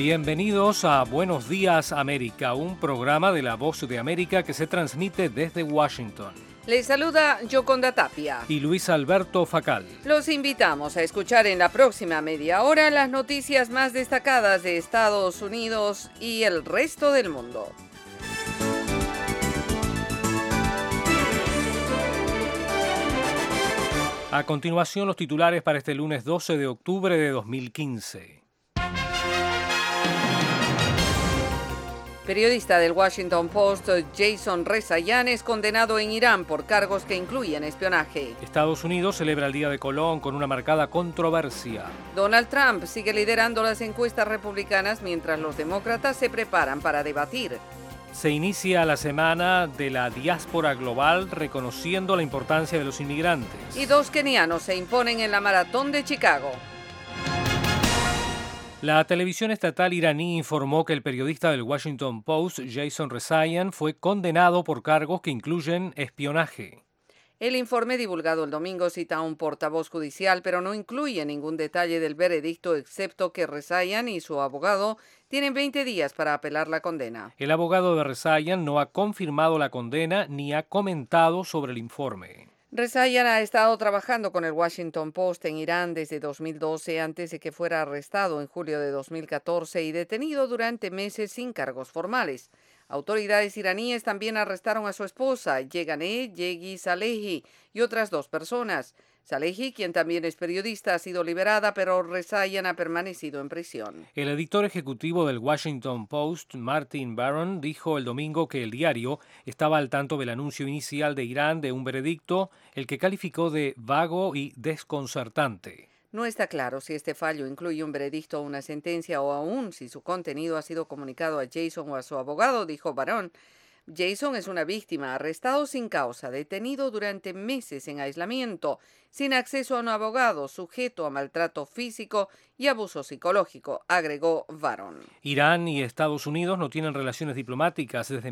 Bienvenidos a Buenos Días América, un programa de La Voz de América que se transmite desde Washington. Les saluda Yoconda Tapia y Luis Alberto Facal. Los invitamos a escuchar en la próxima media hora las noticias más destacadas de Estados Unidos y el resto del mundo. A continuación, los titulares para este lunes 12 de octubre de 2015. Periodista del Washington Post, Jason Rezaian, es condenado en Irán por cargos que incluyen espionaje. Estados Unidos celebra el Día de Colón con una marcada controversia. Donald Trump sigue liderando las encuestas republicanas mientras los demócratas se preparan para debatir. Se inicia la semana de la diáspora global reconociendo la importancia de los inmigrantes. Y 2 kenianos se imponen en la maratón de Chicago. La televisión estatal iraní informó que el periodista del Washington Post, Jason Rezaian, fue condenado por cargos que incluyen espionaje. El informe divulgado el domingo cita a un portavoz judicial, pero no incluye ningún detalle del veredicto, excepto que Rezaian y su abogado tienen 20 días para apelar la condena. El abogado de Rezaian no ha confirmado la condena ni ha comentado sobre el informe. Rezaian ha estado trabajando con el Washington Post en Irán desde 2012, antes de que fuera arrestado en julio de 2014 y detenido durante meses sin cargos formales. Autoridades iraníes también arrestaron a su esposa, Yeganeh Yeghi Salehi, y otras 2 personas. Salehi, quien también es periodista, ha sido liberada, pero Rezaian ha permanecido en prisión. El editor ejecutivo del Washington Post, Martin Baron, dijo el domingo que el diario estaba al tanto del anuncio inicial de Irán de un veredicto, el que calificó de vago y desconcertante. No está claro si este fallo incluye un veredicto o una sentencia, o aún si su contenido ha sido comunicado a Jason o a su abogado, dijo Baron. Jason es una víctima, arrestado sin causa, detenido durante meses en aislamiento, sin acceso a un abogado, sujeto a maltrato físico y abuso psicológico, agregó Baron. Irán y Estados Unidos no tienen relaciones diplomáticas desde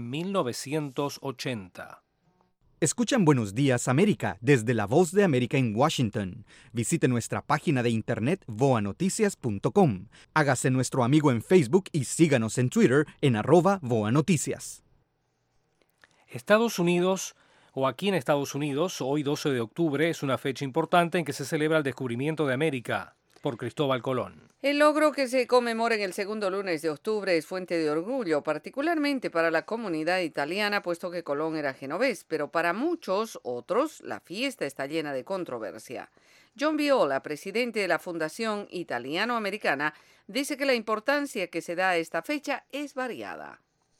1980. Escuchan Buenos Días América desde La Voz de América en Washington. Visite nuestra página de internet voanoticias.com. Hágase nuestro amigo en Facebook y síganos en Twitter en @voanoticias. Estados Unidos, o aquí en Estados Unidos, hoy 12 de octubre es una fecha importante en que se celebra el descubrimiento de América por Cristóbal Colón. El logro que se conmemora en el segundo lunes de octubre es fuente de orgullo, particularmente para la comunidad italiana, puesto que Colón era genovés, pero para muchos otros la fiesta está llena de controversia. John Viola, presidente de la Fundación Italiano-Americana, dice que la importancia que se da a esta fecha es variada.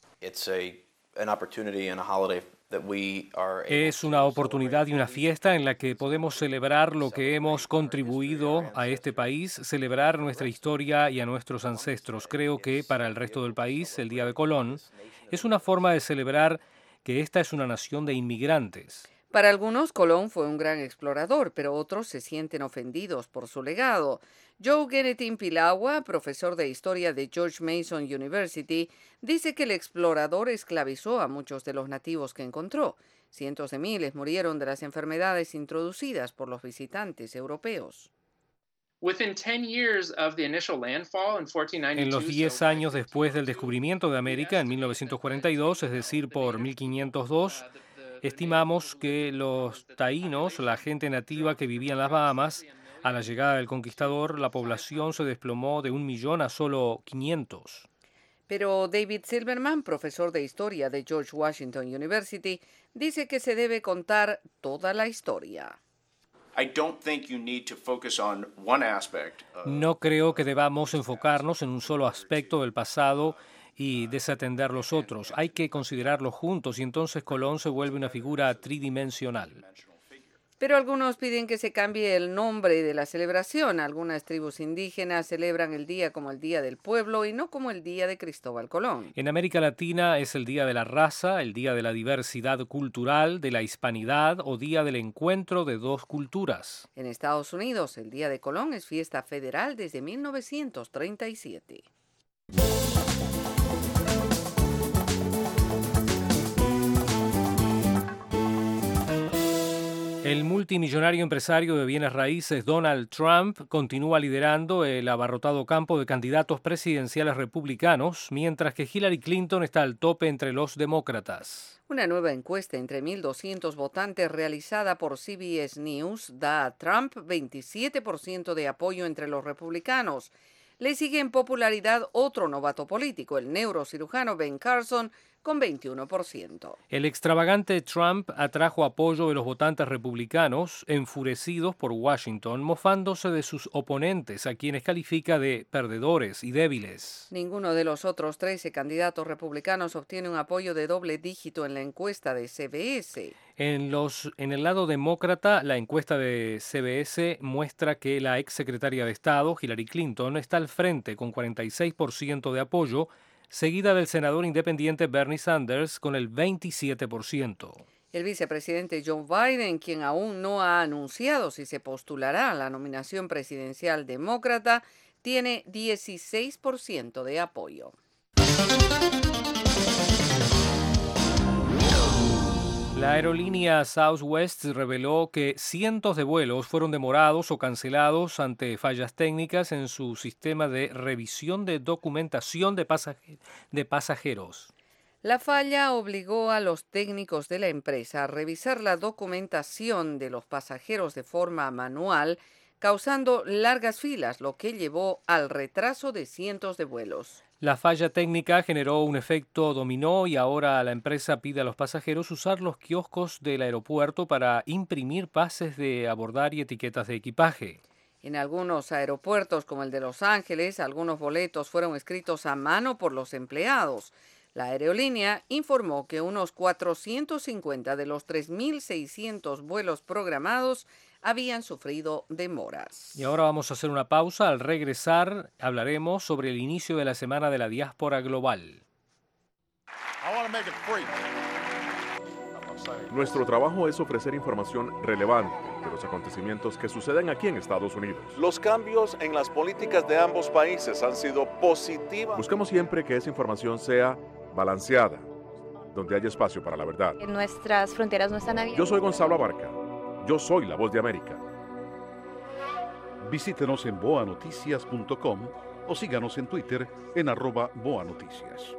Es una oportunidad y una fiesta en la que podemos celebrar lo que hemos contribuido a este país, celebrar nuestra historia y a nuestros ancestros. Creo que para el resto del país, el Día de Colón es una forma de celebrar que esta es una nación de inmigrantes. Para algunos, Colón fue un gran explorador, pero otros se sienten ofendidos por su legado. Joe Genetin Pilawa, profesor de historia de George Mason University, dice que el explorador esclavizó a muchos de los nativos que encontró. Cientos de miles murieron de las enfermedades introducidas por los visitantes europeos. En los 10 años después del descubrimiento de América, en 1942, es decir, por 1502, estimamos que los taínos, la gente nativa que vivía en las Bahamas, a la llegada del conquistador, la población se desplomó de 1 millón a solo 500. Pero David Silverman, profesor de historia de George Washington University, dice que se debe contar toda la historia. No creo que debamos enfocarnos en un solo aspecto del pasado y desatender los otros. Hay que considerarlos juntos y entonces Colón se vuelve una figura tridimensional. Pero algunos piden que se cambie el nombre de la celebración. Algunas tribus indígenas celebran el día como el Día del Pueblo y no como el Día de Cristóbal Colón. En América Latina es el Día de la Raza, el Día de la Diversidad Cultural, de la Hispanidad o Día del Encuentro de 2 culturas. En Estados Unidos, el Día de Colón es fiesta federal desde 1937. El multimillonario empresario de bienes raíces Donald Trump continúa liderando el abarrotado campo de candidatos presidenciales republicanos, mientras que Hillary Clinton está al tope entre los demócratas. Una nueva encuesta entre 1.200 votantes realizada por CBS News da a Trump 27% de apoyo entre los republicanos. Le sigue en popularidad otro novato político, el neurocirujano Ben Carson, con 21%. El extravagante Trump atrajo apoyo de los votantes republicanos, enfurecidos por Washington, mofándose de sus oponentes, a quienes califica de perdedores y débiles. Ninguno de los otros 13 candidatos republicanos obtiene un apoyo de doble dígito en la encuesta de CBS. En el lado demócrata, la encuesta de CBS muestra que la exsecretaria de Estado, Hillary Clinton, está al frente con 46% de apoyo, seguida del senador independiente Bernie Sanders con el 27%. El vicepresidente Joe Biden, quien aún no ha anunciado si se postulará a la nominación presidencial demócrata, tiene 16% de apoyo. La aerolínea Southwest reveló que cientos de vuelos fueron demorados o cancelados ante fallas técnicas en su sistema de revisión de documentación de pasajeros. La falla obligó a los técnicos de la empresa a revisar la documentación de los pasajeros de forma manual, causando largas filas, lo que llevó al retraso de cientos de vuelos. La falla técnica generó un efecto dominó y ahora la empresa pide a los pasajeros usar los kioscos del aeropuerto para imprimir pases de abordar y etiquetas de equipaje. En algunos aeropuertos, como el de Los Ángeles, algunos boletos fueron escritos a mano por los empleados. La aerolínea informó que unos 450 de los 3.600 vuelos programados habían sufrido demoras. Y ahora vamos a hacer una pausa. Al regresar hablaremos sobre el inicio de la Semana de la Diáspora Global. Nuestro trabajo es ofrecer información relevante de los acontecimientos que suceden aquí en Estados Unidos. Los cambios en las políticas de ambos países han sido positivos. Buscamos siempre que esa información sea balanceada, donde haya espacio para la verdad. Nuestras fronteras no están abiertas. Yo soy Gonzalo Abarca. Yo soy la voz de América. Visítenos en boanoticias.com o síganos en Twitter en @boanoticias.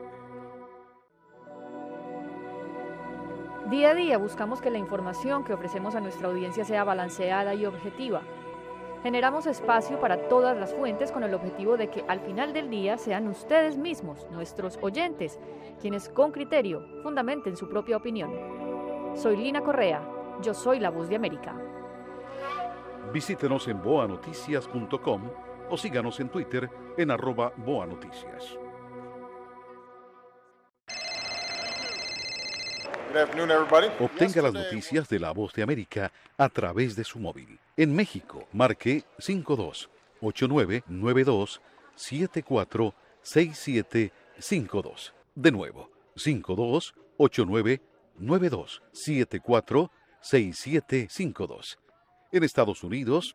Día a día buscamos que la información que ofrecemos a nuestra audiencia sea balanceada y objetiva. Generamos espacio para todas las fuentes con el objetivo de que al final del día sean ustedes mismos, nuestros oyentes, quienes con criterio fundamenten su propia opinión. Soy Lina Correa, yo soy la voz de América. Visítenos en boanoticias.com o síganos en Twitter en @boanoticias. Obtenga las noticias de La Voz de América a través de su móvil. En México, marque 52-8992-746752. De nuevo, 52-8992-746752. En Estados Unidos,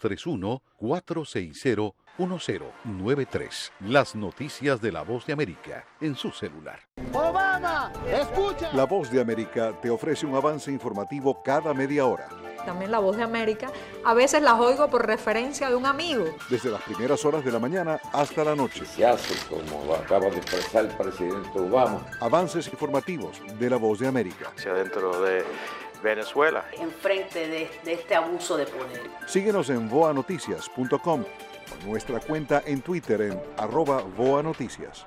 231-460-1093. Las noticias de La Voz de América en su celular. ¡Obama! ¡Escucha! La Voz de América te ofrece un avance informativo cada media hora. También La Voz de América, a veces las oigo por referencia de un amigo. Desde las primeras horas de la mañana hasta la noche. Se hace, como lo acaba de expresar el presidente Obama. Avances informativos de La Voz de América. Hacia dentro de Venezuela. Enfrente de este abuso de poder. Síguenos en boanoticias.com o nuestra cuenta en Twitter en @boanoticias.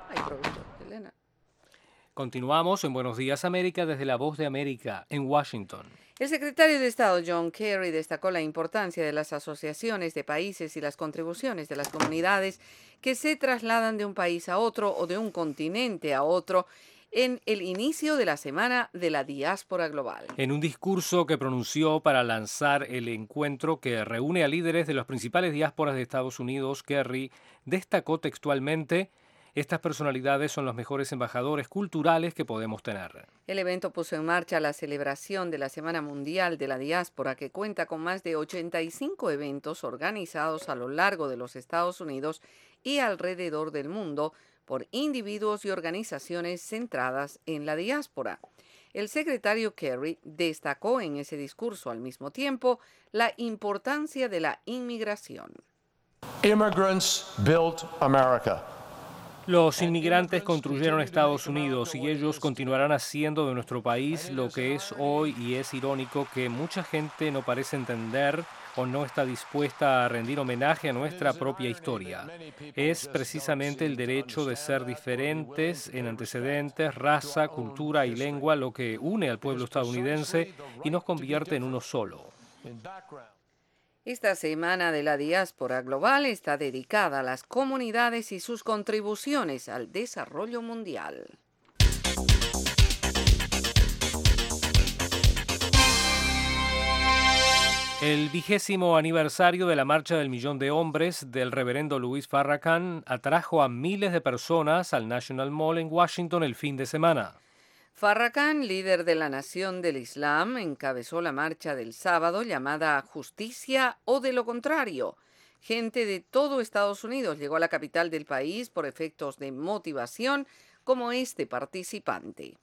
Continuamos en Buenos Días América desde La Voz de América en Washington. El secretario de Estado John Kerry destacó la importancia de las asociaciones de países y las contribuciones de las comunidades que se trasladan de un país a otro o de un continente a otro en el inicio de la Semana de la Diáspora Global. En un discurso que pronunció para lanzar el encuentro que reúne a líderes de las principales diásporas de Estados Unidos, Kerry destacó textualmente: estas personalidades son los mejores embajadores culturales que podemos tener. El evento puso en marcha la celebración de la Semana Mundial de la Diáspora, que cuenta con más de 85 eventos organizados a lo largo de los Estados Unidos y alrededor del mundo por individuos y organizaciones centradas en la diáspora. El secretario Kerry destacó en ese discurso al mismo tiempo la importancia de la inmigración. Immigrants built America. Los inmigrantes construyeron Estados Unidos y ellos continuarán haciendo de nuestro país lo que es hoy, y es irónico que mucha gente no parece entender o no está dispuesta a rendir homenaje a nuestra propia historia. Es precisamente el derecho de ser diferentes en antecedentes, raza, cultura y lengua lo que une al pueblo estadounidense y nos convierte en uno solo. Esta semana de la diáspora global está dedicada a las comunidades y sus contribuciones al desarrollo mundial. El 20º aniversario de la Marcha del Millón de Hombres del reverendo Louis Farrakhan atrajo a miles de personas al National Mall en Washington el fin de semana. Farrakhan, líder de la Nación del Islam, encabezó la marcha del sábado llamada Justicia o de lo contrario. Gente de todo Estados Unidos llegó a la capital del país por efectos de motivación, como este participante.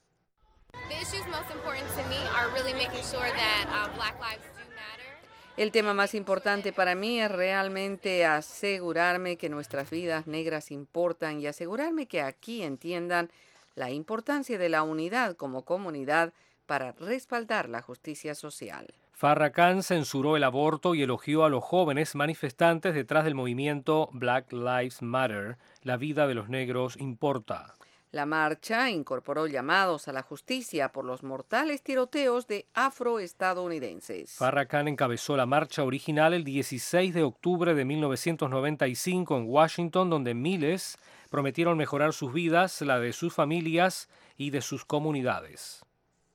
El tema más importante para mí es realmente asegurarme que nuestras vidas negras importan y asegurarme que aquí entiendan la importancia de la unidad como comunidad para respaldar la justicia social. Farrakhan censuró el aborto y elogió a los jóvenes manifestantes detrás del movimiento Black Lives Matter. La vida de los negros importa. La marcha incorporó llamados a la justicia por los mortales tiroteos de afroestadounidenses. Farrakhan encabezó la marcha original el 16 de octubre de 1995 en Washington, donde miles prometieron mejorar sus vidas, la de sus familias y de sus comunidades.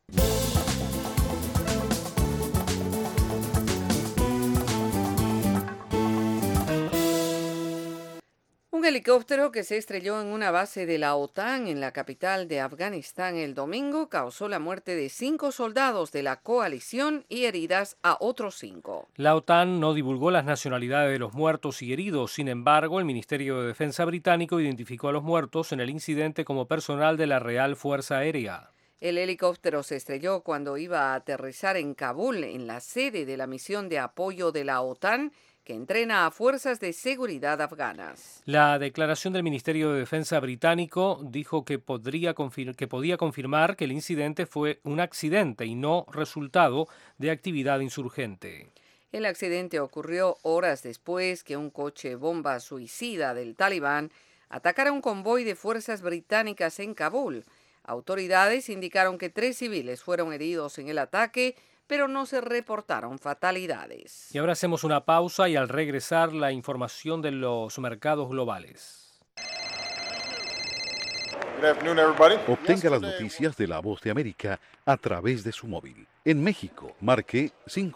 Un helicóptero que se estrelló en una base de la OTAN en la capital de Afganistán el domingo causó la muerte de 5 soldados de la coalición y heridas a otros 5. La OTAN no divulgó las nacionalidades de los muertos y heridos. Sin embargo, el Ministerio de Defensa británico identificó a los muertos en el incidente como personal de la Real Fuerza Aérea. El helicóptero se estrelló cuando iba a aterrizar en Kabul, en la sede de la misión de apoyo de la OTAN, que entrena a fuerzas de seguridad afganas. La declaración del Ministerio de Defensa británico dijo que podía confirmar que el incidente fue un accidente y no resultado de actividad insurgente. El accidente ocurrió horas después que un coche bomba suicida del Talibán atacara un convoy de fuerzas británicas en Kabul. Autoridades indicaron que 3 civiles fueron heridos en el ataque, pero no se reportaron fatalidades. Y ahora hacemos una pausa y al regresar la información de los mercados globales. Obtenga las noticias de La Voz de América a través de su móvil. En México, marque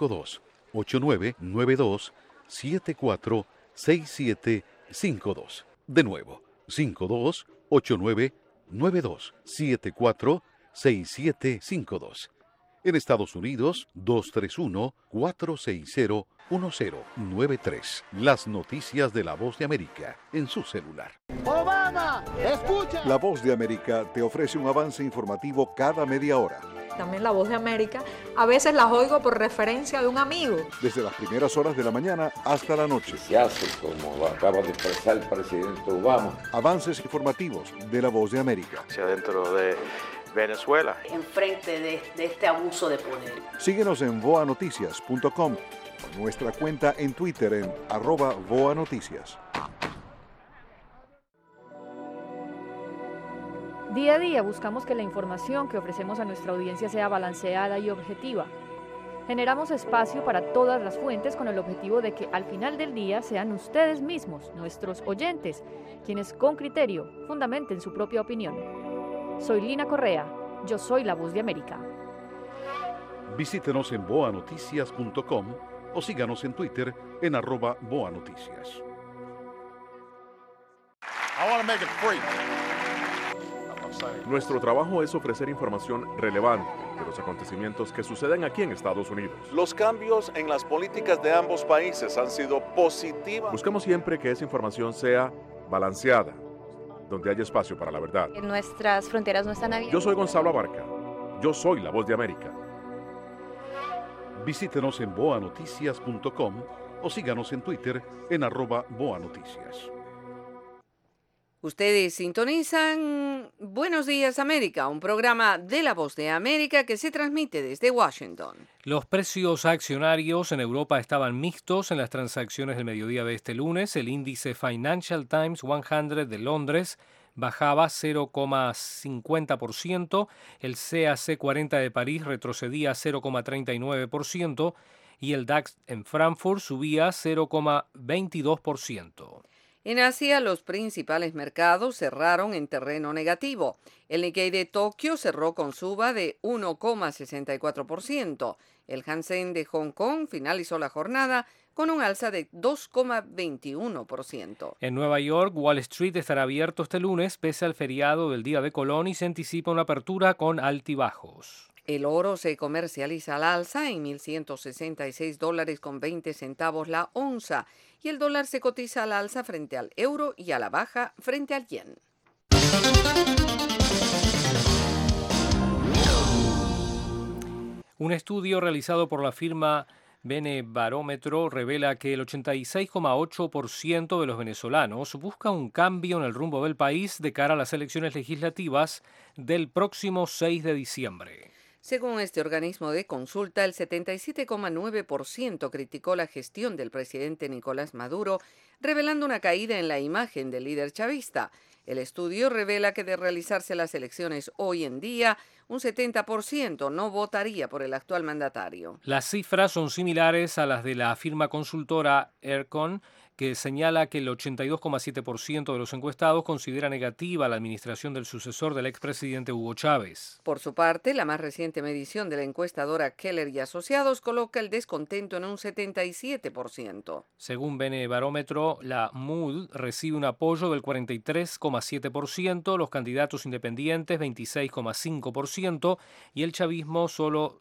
52-8992-746752. De nuevo, 52-8992-746752. En Estados Unidos, 231-460-1093. Las noticias de La Voz de América en su celular. ¡Obama! ¡Escucha! La Voz de América te ofrece un avance informativo cada media hora. También La Voz de América, a veces las oigo por referencia de un amigo. Desde las primeras horas de la mañana hasta la noche. Se hace como lo acaba de expresar el presidente Obama. Avances informativos de La Voz de América. Hacia dentro de Venezuela. Enfrente de este abuso de poder. Síguenos en voanoticias.com o nuestra cuenta en Twitter en @voanoticias. Día a día buscamos que la información que ofrecemos a nuestra audiencia sea balanceada y objetiva. Generamos espacio para todas las fuentes con el objetivo de que al final del día sean ustedes mismos, nuestros oyentes, quienes con criterio fundamenten su propia opinión. Soy Lina Correa, yo soy La Voz de América. Visítenos en voanoticias.com o síganos en Twitter en @voanoticias. Nuestro trabajo es ofrecer información relevante de los acontecimientos que suceden aquí en Estados Unidos. Los cambios en las políticas de ambos países han sido positivas. Buscamos siempre que esa información sea balanceada, donde haya espacio para la verdad. Nuestras fronteras no están abiertas. Yo soy Gonzalo Abarca. Yo soy la Voz de América. Visítenos en boanoticias.com o síganos en Twitter en @boanoticias. Ustedes sintonizan Buenos Días América, un programa de La Voz de América que se transmite desde Washington. Los precios accionarios en Europa estaban mixtos en las transacciones del mediodía de este lunes. El índice Financial Times 100 de Londres bajaba 0,50%, el CAC 40 de París retrocedía 0,39% y el DAX en Frankfurt subía 0,22%. En Asia, los principales mercados cerraron en terreno negativo. El Nikkei de Tokio cerró con suba de 1,64%. El Hansen de Hong Kong finalizó la jornada con un alza de 2,21%. En Nueva York, Wall Street estará abierto este lunes pese al feriado del Día de Colón y se anticipa una apertura con altibajos. El oro se comercializa al alza en $1,166.20 la onza y el dólar se cotiza al alza frente al euro y a la baja frente al yen. Un estudio realizado por la firma Benebarómetro revela que el 86,8% de los venezolanos busca un cambio en el rumbo del país de cara a las elecciones legislativas del próximo 6 de diciembre. Según este organismo de consulta, el 77,9% criticó la gestión del presidente Nicolás Maduro, revelando una caída en la imagen del líder chavista. El estudio revela que de realizarse las elecciones hoy en día, un 70% no votaría por el actual mandatario. Las cifras son similares a las de la firma consultora Ercon, que señala que el 82,7% de los encuestados considera negativa la administración del sucesor del expresidente Hugo Chávez. Por su parte, la más reciente medición de la encuestadora Keller y Asociados coloca el descontento en un 77%. Según Benebarómetro, la MUD recibe un apoyo del 43,7%, los candidatos independientes 26,5% y el chavismo solo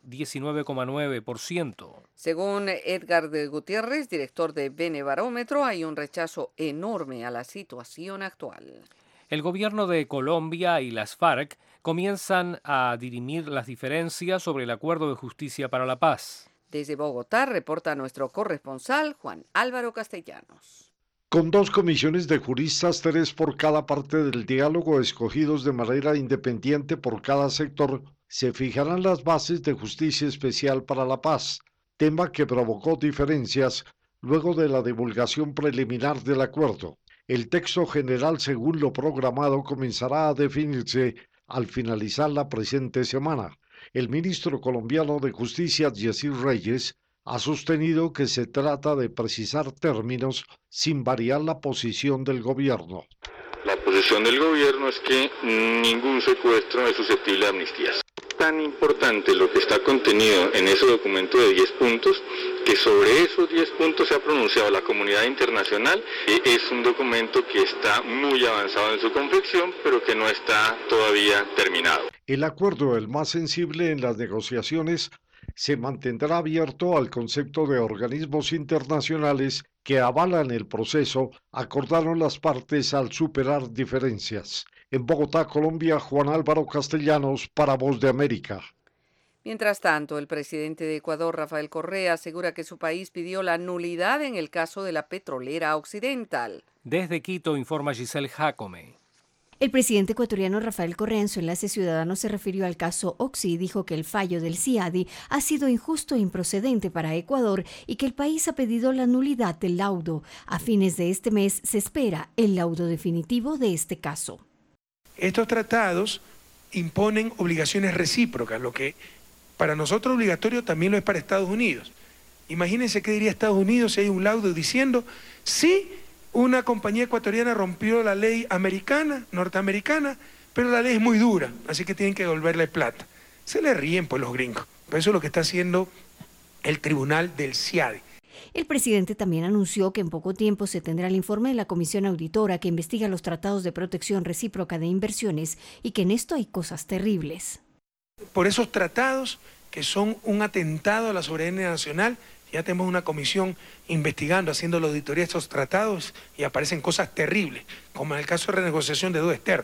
19,9%. Según Edgar de Gutiérrez, director de Benebarómetro, hay un rechazo enorme a la situación actual. El gobierno de Colombia y las FARC comienzan a dirimir las diferencias sobre el Acuerdo de Justicia para la Paz. Desde Bogotá reporta nuestro corresponsal Juan Álvaro Castellanos. Con 2 comisiones de juristas, 3 por cada parte del diálogo, escogidos de manera independiente por cada sector, se fijarán las bases de justicia especial para la paz, tema que provocó diferencias luego de la divulgación preliminar del acuerdo. El texto general, según lo programado, comenzará a definirse al finalizar la presente semana. El ministro colombiano de Justicia, Yesir Reyes, ha sostenido que se trata de precisar términos sin variar la posición del gobierno. La posición del gobierno es que ningún secuestro es susceptible de amnistías. Tan importante lo que está contenido en ese documento de 10 puntos, que sobre esos 10 puntos se ha pronunciado la comunidad internacional. Es un documento que está muy avanzado en su confección, pero que no está todavía terminado. El acuerdo, el más sensible en las negociaciones, se mantendrá abierto al concepto de organismos internacionales que avalan el proceso, acordaron las partes al superar diferencias. En Bogotá, Colombia, Juan Álvaro Castellanos para Voz de América. Mientras tanto, el presidente de Ecuador, Rafael Correa, asegura que su país pidió la nulidad en el caso de la petrolera Occidental. Desde Quito informa Giselle Jacome. El presidente ecuatoriano Rafael Correa en su enlace ciudadano se refirió al caso Oxy y dijo que el fallo del CIADI ha sido injusto e improcedente para Ecuador y que el país ha pedido la nulidad del laudo. A fines de este mes se espera el laudo definitivo de este caso. Estos tratados imponen obligaciones recíprocas, lo que para nosotros obligatorio también lo es para Estados Unidos. Imagínense qué diría Estados Unidos si hay un laudo diciendo sí. Una compañía ecuatoriana rompió la ley norteamericana, pero la ley es muy dura, así que tienen que devolverle plata. Se le ríen pues los gringos. Pero eso es lo que está haciendo el tribunal del CIADI. El presidente también anunció que en poco tiempo se tendrá el informe de la Comisión Auditora que investiga los tratados de protección recíproca de inversiones y que en esto hay cosas terribles. Por esos tratados que son un atentado a la soberanía nacional, ya tenemos una comisión investigando, haciendo la auditoría de estos tratados y aparecen cosas terribles, como en el caso de renegociación de deuda externa.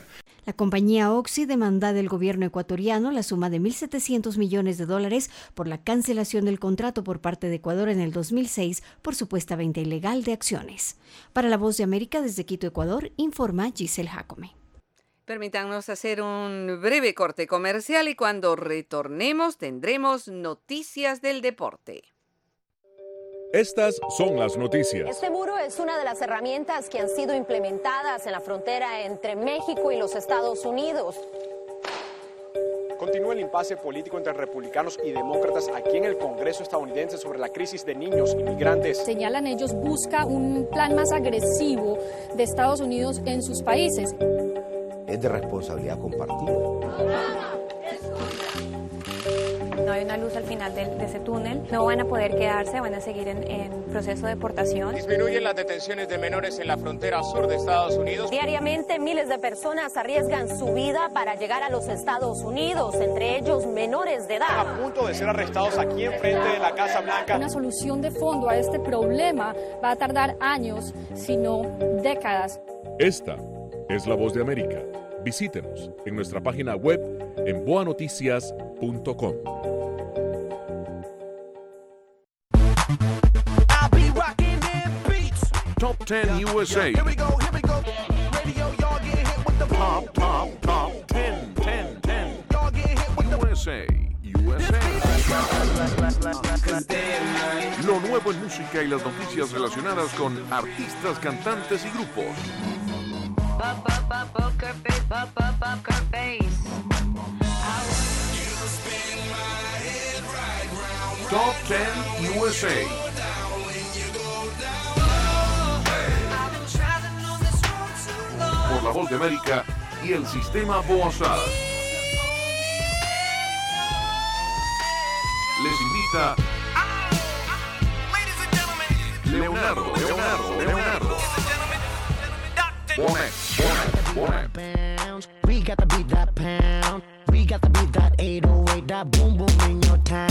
La compañía Oxy demanda del gobierno ecuatoriano la suma de $1.700 millones por la cancelación del contrato por parte de Ecuador en el 2006 por supuesta venta ilegal de acciones. Para La Voz de América, desde Quito, Ecuador, informa Giselle Jacome. Permítanos hacer un breve corte comercial y cuando retornemos tendremos noticias del deporte. Estas son las noticias. Este muro es una de las herramientas que han sido implementadas en la frontera entre México y los Estados Unidos. Continúa el impasse político entre republicanos y demócratas aquí en el Congreso estadounidense sobre la crisis de niños inmigrantes. Señalan ellos, busca un plan más agresivo de Estados Unidos en sus países. Es de responsabilidad compartida. No hay una luz al final de ese túnel, no van a poder quedarse, van a seguir en proceso de deportación. Disminuyen las detenciones de menores en la frontera sur de Estados Unidos. Diariamente miles de personas arriesgan su vida para llegar a los Estados Unidos, entre ellos menores de edad. A punto de ser arrestados aquí enfrente de la Casa Blanca. Una solución de fondo a este problema va a tardar años, si no décadas. Esta es La Voz de América. Visítenos en nuestra página web en boanoticias.com. Top 10 USA. Here we go. Radio, y'all get hit with the Top 10. Y'all get hit with the USA. Lo nuevo en música y las noticias relacionadas con artistas, cantantes y grupos. Top 10 USA. Por La Voz de América y el sistema Boazad. Les invita Leonardo. We got to beat that pound. We got to beat that 808, that boom boom in your town.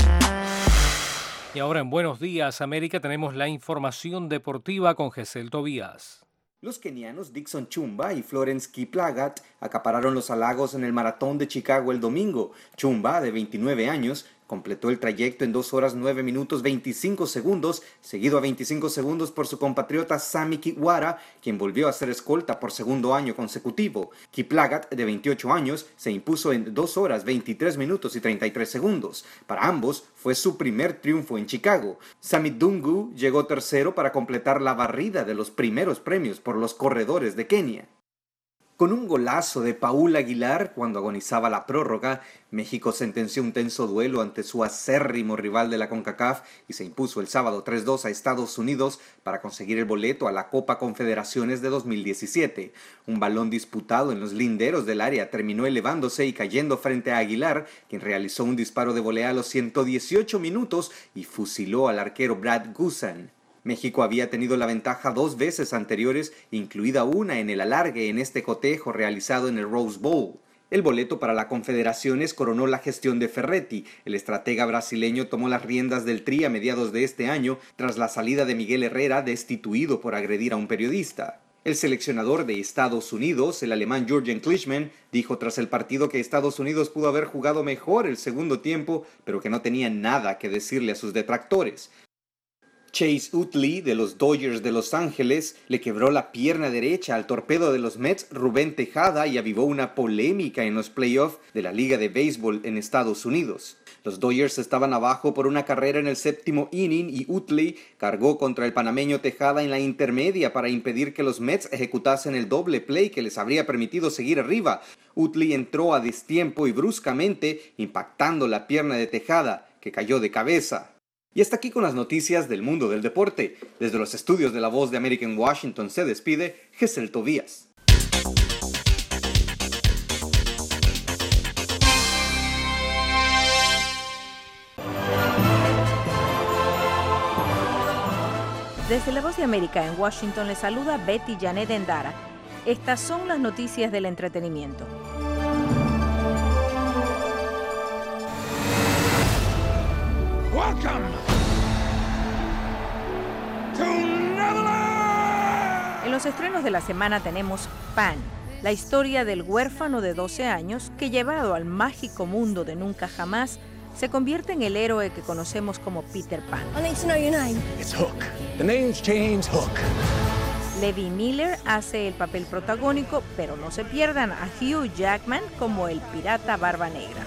Y ahora en Buenos Días América tenemos la información deportiva con Gesell Tobías. Los kenianos Dixon Chumba y Florence Kiplagat acapararon los halagos en el maratón de Chicago el domingo. Chumba, de 29 años, completó el trayecto en 2 horas 9 minutos 25 segundos, seguido a 25 segundos por su compatriota Sammy Kiwara, quien volvió a ser escolta por segundo año consecutivo. Kiplagat, de 28 años, se impuso en 2 horas 23 minutos y 33 segundos. Para ambos, fue su primer triunfo en Chicago. Sammy Dungu llegó tercero para completar la barrida de los primeros premios por los corredores de Kenia. Con un golazo de Paul Aguilar cuando agonizaba la prórroga, México sentenció un tenso duelo ante su acérrimo rival de la CONCACAF y se impuso el sábado 3-2 a Estados Unidos para conseguir el boleto a la Copa Confederaciones de 2017. Un balón disputado en los linderos del área terminó elevándose y cayendo frente a Aguilar, quien realizó un disparo de volea a los 118 minutos y fusiló al arquero Brad Guzan. México había tenido la ventaja 2 veces anteriores, incluida una en el alargue en este cotejo realizado en el Rose Bowl. El boleto para la Confederaciones coronó la gestión de Ferretti. El estratega brasileño tomó las riendas del Tri a mediados de este año tras la salida de Miguel Herrera, destituido por agredir a un periodista. El seleccionador de Estados Unidos, el alemán Jürgen Klinsmann, dijo tras el partido que Estados Unidos pudo haber jugado mejor el segundo tiempo, pero que no tenía nada que decirle a sus detractores. Chase Utley, de los Dodgers de Los Ángeles, le quebró la pierna derecha al torpedo de los Mets Rubén Tejada y avivó una polémica en los playoffs de la Liga de Béisbol en Estados Unidos. Los Dodgers estaban abajo por una carrera en el 7º inning y Utley cargó contra el panameño Tejada en la intermedia para impedir que los Mets ejecutasen el doble play que les habría permitido seguir arriba. Utley entró a destiempo y bruscamente impactando la pierna de Tejada, que cayó de cabeza. Y hasta aquí con las noticias del mundo del deporte. Desde los estudios de La Voz de América en Washington se despide Gesell Tobías. Desde La Voz de América en Washington les saluda Betty Janet Endara. Estas son las noticias del entretenimiento. Welcome to Neverland. En los estrenos de la semana tenemos Pan, La historia del huérfano de 12 años que, llevado al mágico mundo de nunca jamás, se convierte en el héroe que conocemos como Peter Pan. I need to know your name. It's Hook. The name's James Hook. Levi Miller hace el papel protagónico, pero no se pierdan a Hugh Jackman como el pirata Barba Negra.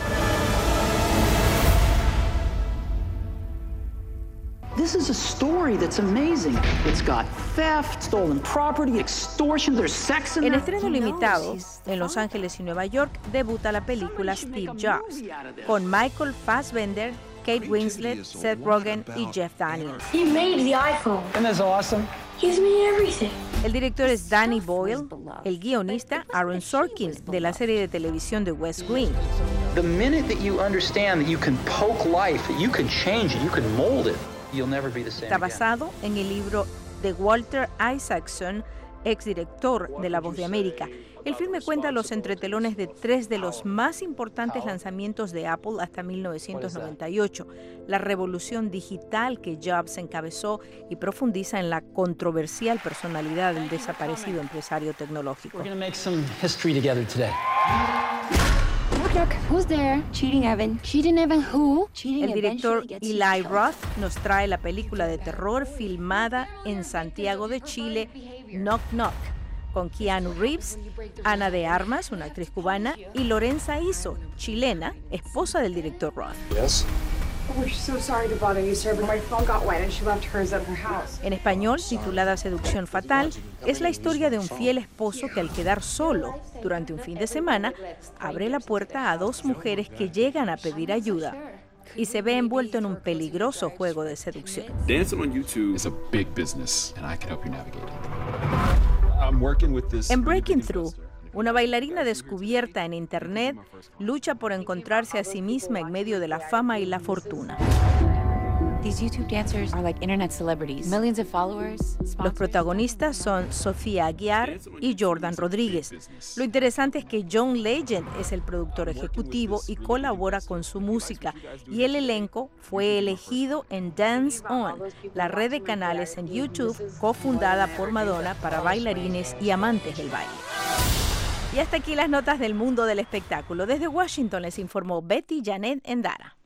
This is a story that's amazing. It's got theft, stolen property, extortion, there's sex in En there. estreno limitado, en Los Ángeles y Nueva York, debuta la película Steve Jobs, con Michael Fassbender, Kate Winslet, Seth Rogen y Jeff Daniels. He made the iPhone. Isn't this awesome? He's made everything. El director es Danny Boyle, el guionista Aaron Sorkin, de la serie de televisión de West Wing. The minute that you understand that you can poke life, that you can change it, you can mold it, you'll never be the same Está again. basado en el libro de Walter Isaacson, exdirector de La Voz de América. El filme cuenta los entretelones de 3 de los más importantes lanzamientos de Apple hasta 1998, la revolución digital que Jobs encabezó, y profundiza en la controversial personalidad del desaparecido empresario tecnológico. We're going to make some history together today. Look, who's there? Cheating Evan. Cheating Evan who? El director Eli Roth nos trae la película de terror filmada en Santiago de Chile, Knock Knock, con Keanu Reeves, Ana de Armas, una actriz cubana, y Lorenza Iso, chilena, esposa del director Roth. Yes. We're so sorry to bother you, sir, but my phone got wet and she left hers at her house. En español, titulada Seducción Fatal, es la historia de un fiel esposo que, al quedar solo durante un fin de semana, abre la puerta a 2 mujeres que llegan a pedir ayuda y se ve envuelto en un peligroso juego de seducción. Dancing on YouTube is a big business and I can help you navigate it. I'm working with this. En Breaking Through, una bailarina descubierta en Internet lucha por encontrarse a sí misma en medio de la fama y la fortuna. These YouTube dancers are like internet celebrities. Millions of followers. Los protagonistas son Sofía Aguiar y Jordan Rodríguez. Lo interesante es que John Legend es el productor ejecutivo y colabora con su música, y el elenco fue elegido en Dance On, la red de canales en YouTube cofundada por Madonna para bailarines y amantes del baile. Y hasta aquí las notas del mundo del espectáculo. Desde Washington les informó Betty Janet Endara.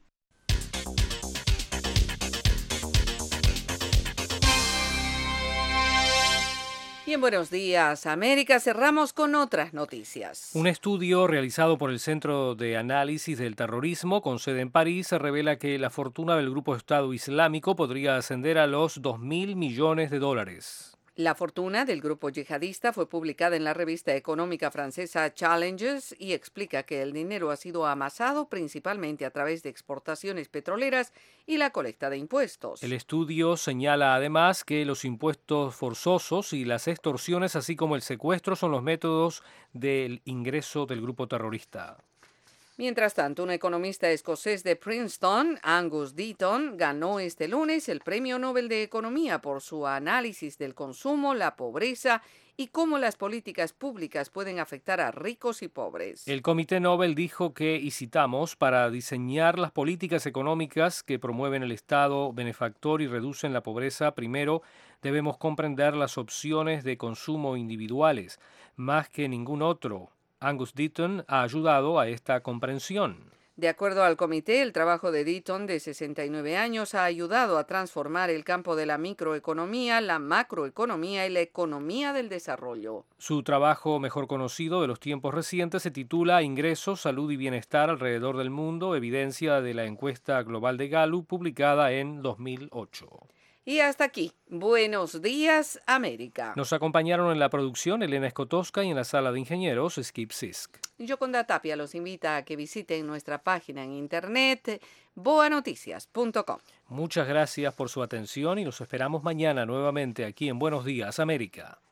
Y en Buenos Días, América, cerramos con otras noticias. Un estudio realizado por el Centro de Análisis del Terrorismo, con sede en París, revela que la fortuna del grupo Estado Islámico podría ascender a los $2.000 millones. La fortuna del grupo yihadista fue publicada en la revista económica francesa Challenges y explica que el dinero ha sido amasado principalmente a través de exportaciones petroleras y la colecta de impuestos. El estudio señala además que los impuestos forzosos y las extorsiones, así como el secuestro, son los métodos del ingreso del grupo terrorista. Mientras tanto, un economista escocés de Princeton, Angus Deaton, ganó este lunes el Premio Nobel de Economía por su análisis del consumo, la pobreza y cómo las políticas públicas pueden afectar a ricos y pobres. El Comité Nobel dijo que, y citamos, para diseñar las políticas económicas que promueven el Estado benefactor y reducen la pobreza, primero debemos comprender las opciones de consumo individuales, más que ningún otro. Angus Deaton ha ayudado a esta comprensión. De acuerdo al comité, el trabajo de Deaton, de 69 años, ha ayudado a transformar el campo de la microeconomía, la macroeconomía y la economía del desarrollo. Su trabajo mejor conocido de los tiempos recientes se titula Ingresos, Salud y Bienestar alrededor del mundo, evidencia de la encuesta global de Gallup publicada en 2008. Y hasta aquí, Buenos Días, América. Nos acompañaron en la producción Elena Escotosca y en la sala de ingenieros Skip Sisk. Yoconda Tapia los invita a que visiten nuestra página en internet boanoticias.com. Muchas gracias por su atención y los esperamos mañana nuevamente aquí en Buenos Días, América.